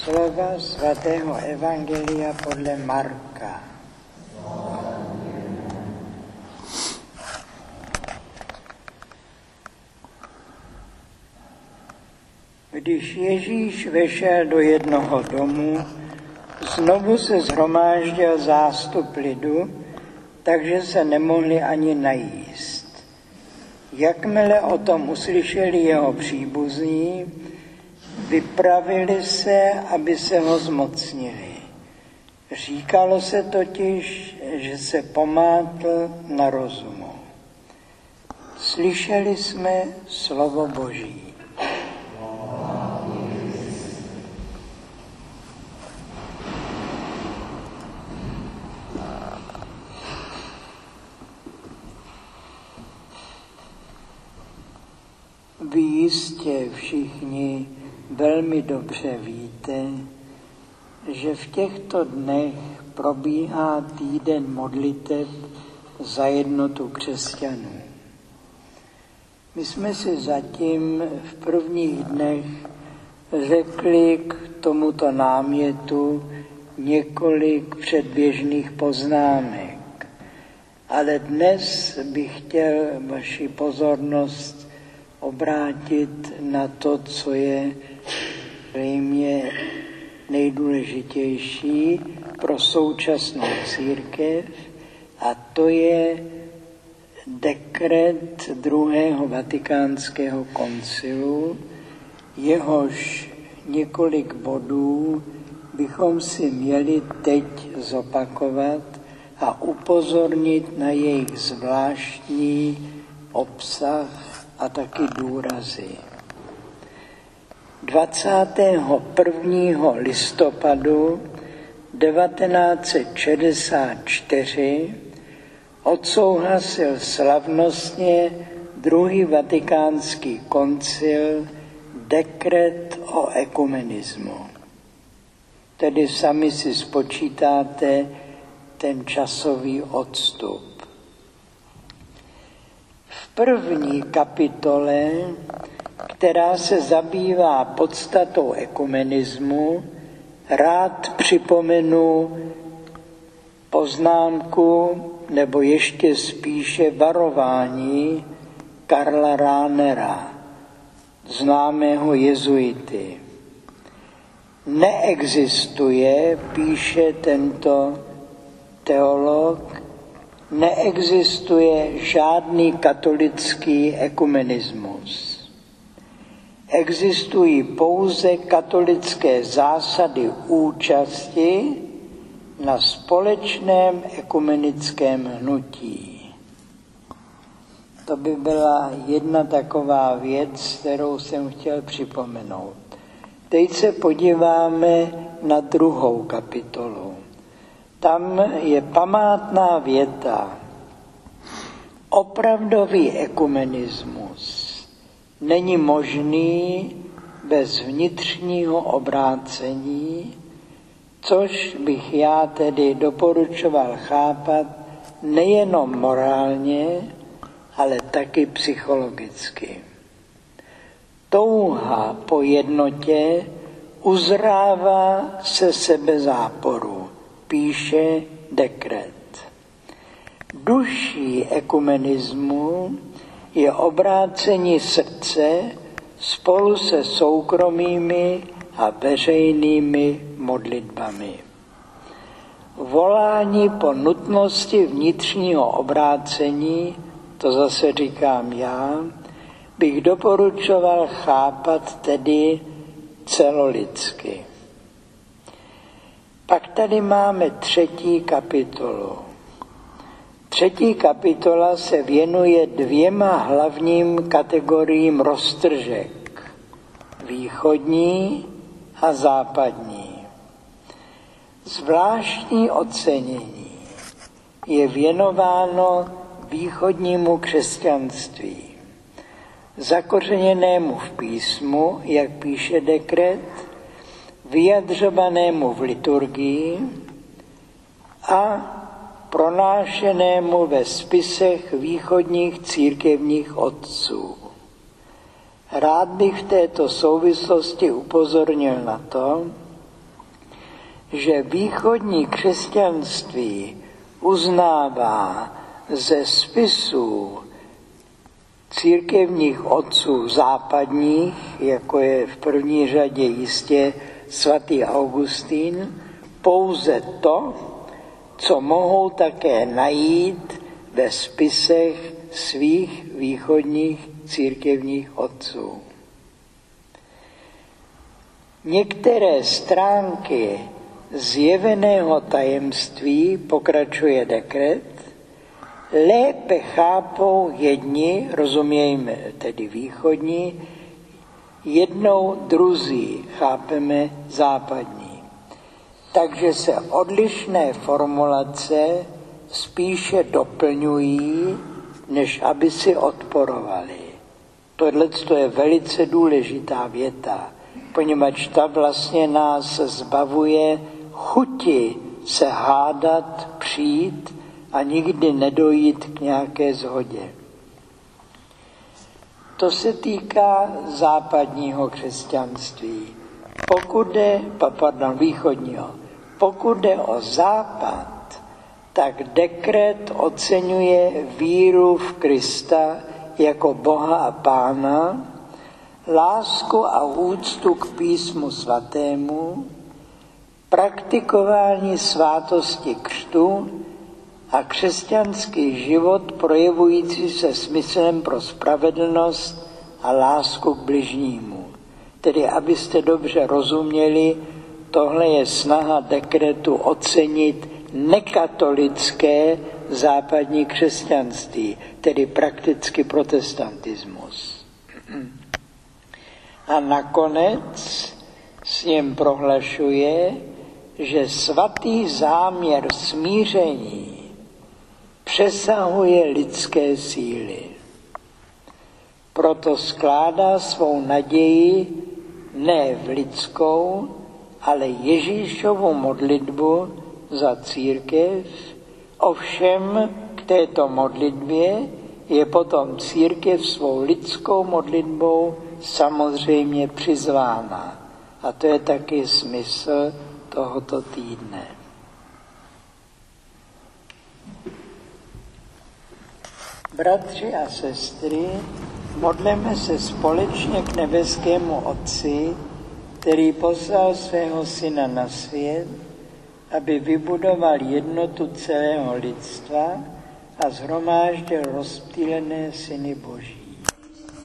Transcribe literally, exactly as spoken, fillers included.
Slova svatého evangelia podle Marka. Když Ježíš vešel do jednoho domu, znovu se shromáždil zástup lidu, takže se nemohli ani najíst. Jakmile o tom uslyšeli jeho příbuzní, vypravili se, aby se ho zmocnili. Říkalo se totiž, že se pomátl na rozumu. Slyšeli jsme slovo Boží. Vy jistě všichni velmi dobře víte, že v těchto dnech probíhá týden modliteb za jednotu křesťanů. My jsme si zatím v prvních dnech řekli k tomuto námětu několik předběžných poznámek, ale dnes bych chtěl vaši pozornost obrátit na to, co je zřejmě nejdůležitější pro současnou církev, a to je dekret druhého vatikánského koncilu, jehož několik bodů bychom si měli teď zopakovat a upozornit na jejich zvláštní obsah a taky důrazy. dvacátého prvního listopadu devatenáct set šedesát čtyři odsouhlasil slavnostně druhý vatikánský koncil dekret o ekumenismu. Tedy sami si spočítáte ten časový odstup. V první kapitole, která se zabývá podstatou ekumenismu, rád připomenu poznámku nebo ještě spíše varování Karla Rahnera, známého jezuity. Neexistuje, píše tento teolog, neexistuje žádný katolický ekumenismus. Existují pouze katolické zásady účasti na společném ekumenickém hnutí. To by byla jedna taková věc, kterou jsem chtěl připomenout. Teď se podíváme na druhou kapitolu. Tam je památná věta. Opravdový ekumenismus není možný bez vnitřního obrácení, což bych já tedy doporučoval chápat nejenom morálně, ale taky psychologicky. Touha po jednotě uzrává se sebezáporu, píše dekret. Duší ekumenismu je obrácení srdce spolu se soukromými a veřejnými modlitbami. Volání po nutnosti vnitřního obrácení, to zase říkám já, bych doporučoval chápat tedy celolidsky. Pak tady máme třetí kapitolu. Třetí kapitola se věnuje dvěma hlavním kategoriím roztržek. Východní a západní. Zvláštní ocenění je věnováno východnímu křesťanství, zakořeněnému v písmu, jak píše dekret, vyjadřovanému v liturgii a pronášenému ve spisech východních církevních otců. Rád bych v této souvislosti upozornil na to, že východní křesťanství uznává ze spisů církevních otců západních, jako je v první řadě jistě svatý Augustín, pouze to, co mohou také najít ve spisech svých východních církevních otců. Některé stránky zjeveného tajemství, pokračuje dekret, lépe chápou jedni, rozumějme tedy východní, jednou druzí chápeme západní. Takže se odlišné formulace spíše doplňují, než aby si odporovali. Tohle je velice důležitá věta, poněvadž ta vlastně nás zbavuje chuti se hádat, přijít a nikdy nedojít k nějaké shodě. To se týká západního křesťanství. Pokud jde, pardon, východního, pokud jde o západ, tak dekret oceňuje víru v Krista jako Boha a Pána, lásku a úctu k písmu svatému, praktikování svátosti křtu a křesťanský život projevující se smyslem pro spravedlnost a lásku k bližnímu. Tedy, abyste dobře rozuměli, tohle je snaha dekretu ocenit nekatolické západní křesťanství, tedy prakticky protestantismus. A nakonec s ním prohlašuje, že svatý záměr smíření přesahuje lidské síly. Proto skládá svou naději ne v lidskou, ale Ježíšovu modlitbu za církev. Ovšem k této modlitbě je potom církev svou lidskou modlitbou samozřejmě přizvána. A to je taky smysl tohoto týdne. Bratři a sestry, modleme se společně k nebeskému Otci, který poslal svého Syna na svět, aby vybudoval jednotu celého lidstva a shromáždil rozptýlené syny Boží.